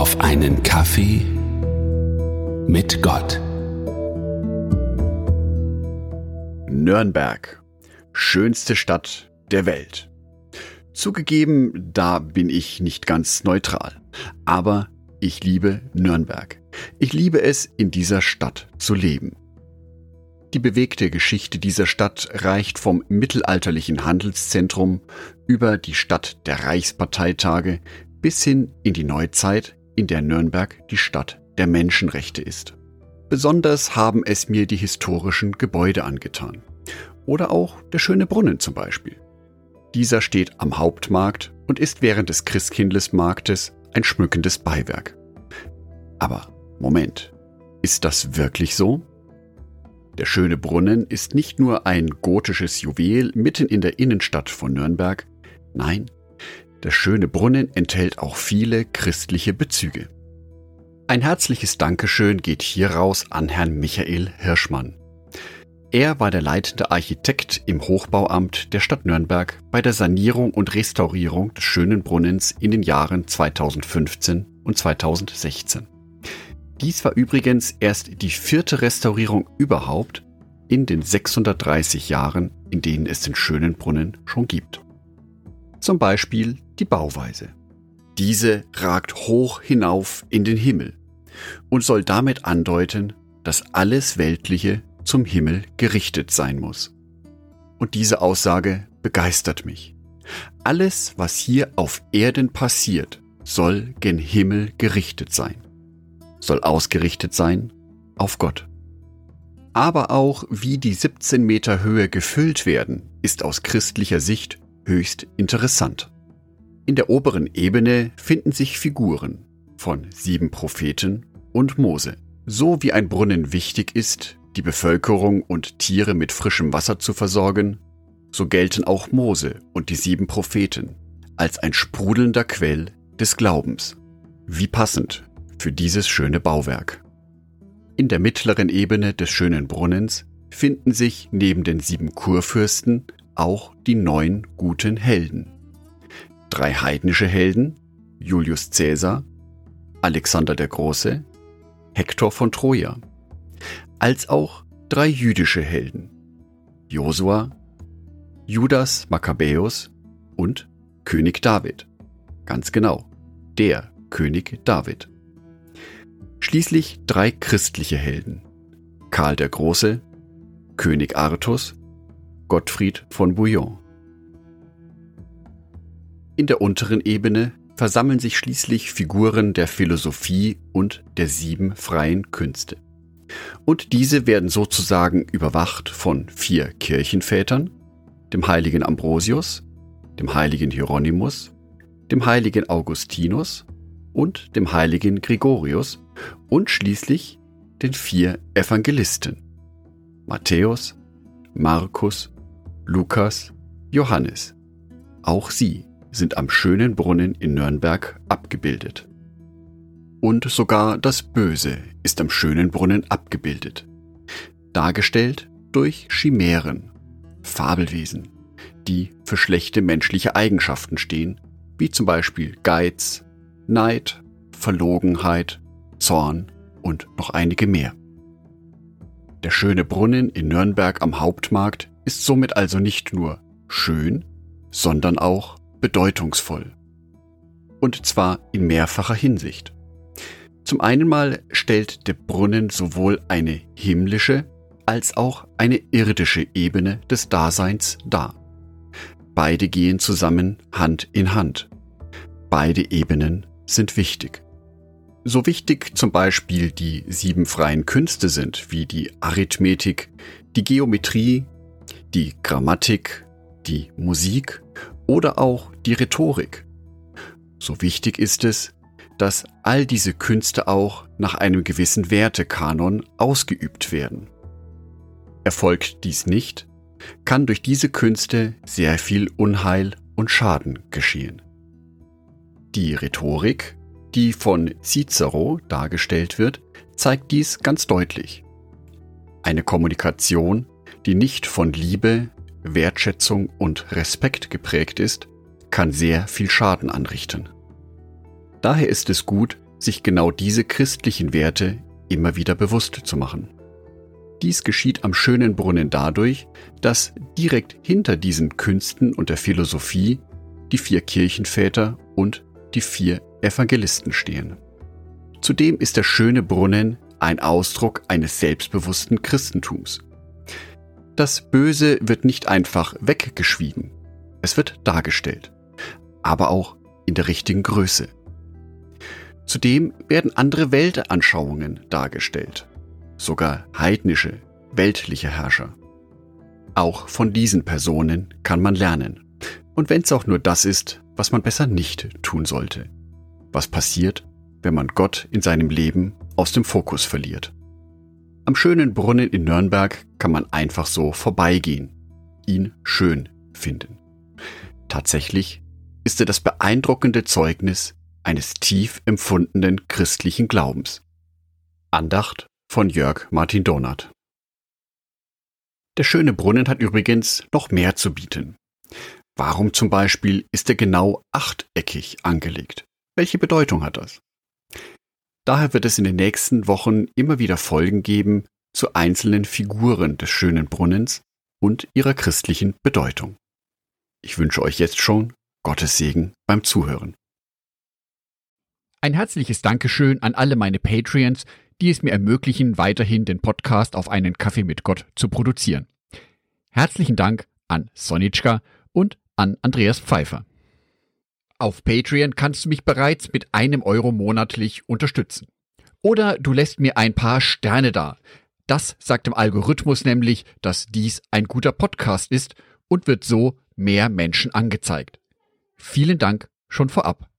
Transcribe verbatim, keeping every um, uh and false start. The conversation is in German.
auf einen Kaffee mit Gott. Nürnberg, schönste Stadt der Welt. Zugegeben, da bin ich nicht ganz neutral, aber ich liebe Nürnberg. Ich liebe es, in dieser Stadt zu leben. Die bewegte Geschichte dieser Stadt reicht vom mittelalterlichen Handelszentrum über die Stadt der Reichsparteitage bis hin in die Neuzeit, in der Nürnberg die Stadt der Menschenrechte ist. Besonders haben es mir die historischen Gebäude angetan. Oder auch der schöne Brunnen zum Beispiel. Dieser steht am Hauptmarkt und ist während des Christkindlesmarktes ein schmückendes Beiwerk. Aber Moment, ist das wirklich so? Der schöne Brunnen ist nicht nur ein gotisches Juwel mitten in der Innenstadt von Nürnberg, nein, der schöne Brunnen enthält auch viele christliche Bezüge. Ein herzliches Dankeschön geht hier raus an Herrn Michael Hirschmann. Er war der leitende Architekt im Hochbauamt der Stadt Nürnberg bei der Sanierung und Restaurierung des schönen Brunnens in den Jahren zweitausendfünfzehn und zweitausendsechzehn. Dies war übrigens erst die vierte Restaurierung überhaupt in den sechshundertdreißig Jahren, in denen es den schönen Brunnen schon gibt. Zum Beispiel die Bauweise. Diese ragt hoch hinauf in den Himmel und soll damit andeuten, dass alles Weltliche zum Himmel gerichtet sein muss. Und diese Aussage begeistert mich. Alles, was hier auf Erden passiert, soll gen Himmel gerichtet sein. Soll ausgerichtet sein auf Gott. Aber auch wie die siebzehn Meter Höhe gefüllt werden, ist aus christlicher Sicht höchst interessant. In der oberen Ebene finden sich Figuren von sieben Propheten und Mose. So wie ein Brunnen wichtig ist, die Bevölkerung und Tiere mit frischem Wasser zu versorgen, so gelten auch Mose und die sieben Propheten als ein sprudelnder Quell des Glaubens. Wie passend für dieses schöne Bauwerk. In der mittleren Ebene des schönen Brunnens finden sich neben den sieben Kurfürsten auch die neun guten Helden. Drei heidnische Helden, Julius Caesar, Alexander der Große, Hektor von Troja, als auch drei jüdische Helden, Josua, Judas Makkabäus und König David. Ganz genau, der König David. Schließlich drei christliche Helden, Karl der Große, König Artus, Gottfried von Bouillon. In der unteren Ebene versammeln sich schließlich Figuren der Philosophie und der sieben freien Künste. Und diese werden sozusagen überwacht von vier Kirchenvätern, dem heiligen Ambrosius, dem heiligen Hieronymus, dem heiligen Augustinus und dem heiligen Gregorius und schließlich den vier Evangelisten, Matthäus, Markus, Lukas, Johannes. Auch sie sind am schönen Brunnen in Nürnberg abgebildet. Und sogar das Böse ist am schönen Brunnen abgebildet, dargestellt durch Chimären, Fabelwesen, die für schlechte menschliche Eigenschaften stehen, wie zum Beispiel Geiz, Neid, Verlogenheit, Zorn und noch einige mehr. Der schöne Brunnen in Nürnberg am Hauptmarkt ist somit also nicht nur schön, sondern auch bedeutungsvoll. Und zwar in mehrfacher Hinsicht. Zum einen mal stellt der Brunnen sowohl eine himmlische als auch eine irdische Ebene des Daseins dar. Beide gehen zusammen Hand in Hand. Beide Ebenen sind wichtig. So wichtig zum Beispiel die sieben freien Künste sind, wie die Arithmetik, die Geometrie, die Grammatik, die Musik oder auch die Rhetorik. So wichtig ist es, dass all diese Künste auch nach einem gewissen Wertekanon ausgeübt werden. Erfolgt dies nicht, kann durch diese Künste sehr viel Unheil und Schaden geschehen. Die Rhetorik, die von Cicero dargestellt wird, zeigt dies ganz deutlich. Eine Kommunikation, die nicht von Liebe, Wertschätzung und Respekt geprägt ist, kann sehr viel Schaden anrichten. Daher ist es gut, sich genau diese christlichen Werte immer wieder bewusst zu machen. Dies geschieht am schönen Brunnen dadurch, dass direkt hinter diesen Künsten und der Philosophie die vier Kirchenväter und die vier Evangelisten stehen. Zudem ist der schöne Brunnen ein Ausdruck eines selbstbewussten Christentums. Das Böse wird nicht einfach weggeschwiegen, es wird dargestellt, aber auch in der richtigen Größe. Zudem werden andere Weltanschauungen dargestellt, sogar heidnische, weltliche Herrscher. Auch von diesen Personen kann man lernen. Und wenn es auch nur das ist, was man besser nicht tun sollte. Was passiert, wenn man Gott in seinem Leben aus dem Fokus verliert? Am schönen Brunnen in Nürnberg kann man einfach so vorbeigehen, ihn schön finden. Tatsächlich ist er das beeindruckende Zeugnis eines tief empfundenen christlichen Glaubens. Andacht von Jörg Martin Donath. Der schöne Brunnen hat übrigens noch mehr zu bieten. Warum zum Beispiel ist er genau achteckig angelegt? Welche Bedeutung hat das? Daher wird es in den nächsten Wochen immer wieder Folgen geben zu einzelnen Figuren des schönen Brunnens und ihrer christlichen Bedeutung. Ich wünsche euch jetzt schon Gottes Segen beim Zuhören. Ein herzliches Dankeschön an alle meine Patreons, die es mir ermöglichen, weiterhin den Podcast auf einen Kaffee mit Gott zu produzieren. Herzlichen Dank an Sonitschka und an Andreas Pfeiffer. Auf Patreon kannst du mich bereits mit einem Euro monatlich unterstützen. Oder du lässt mir ein paar Sterne da. Das sagt dem Algorithmus nämlich, dass dies ein guter Podcast ist und wird so mehr Menschen angezeigt. Vielen Dank schon vorab.